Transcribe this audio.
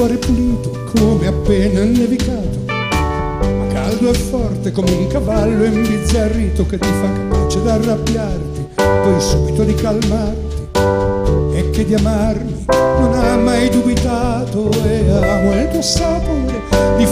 cuore pulito come appena nevicato, ma caldo e forte come un cavallo imbizzarrito che ti fa capace d'arrabbiarti, poi subito di calmarti, e che di amarmi non ha mai dubitato, e amo il tuo sapore di